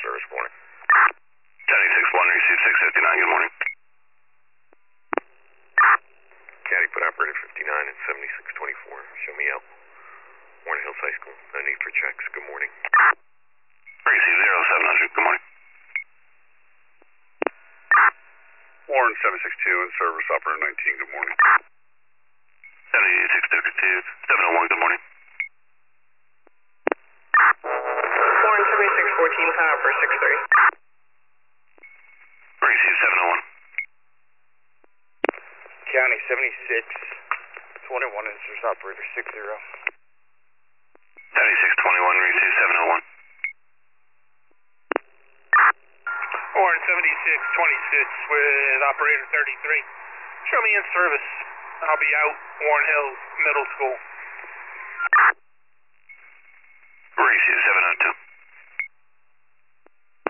service. Good morning. 10-861, receive 659, good morning. Caddy, put operator 59 and 7624. Show me out. Warren Hills High School. No need for checks. Good morning. Receive 0700, good morning. Warren 762 in service, operator 19, good morning. 7632, 701, good morning. Warren 7614, power for 63. Receive 701. County 7621 in service, operator 60. 7621, receive 701. Warren 7626 with operator 33. Show me in service. I'll be out Warren Hills Middle School.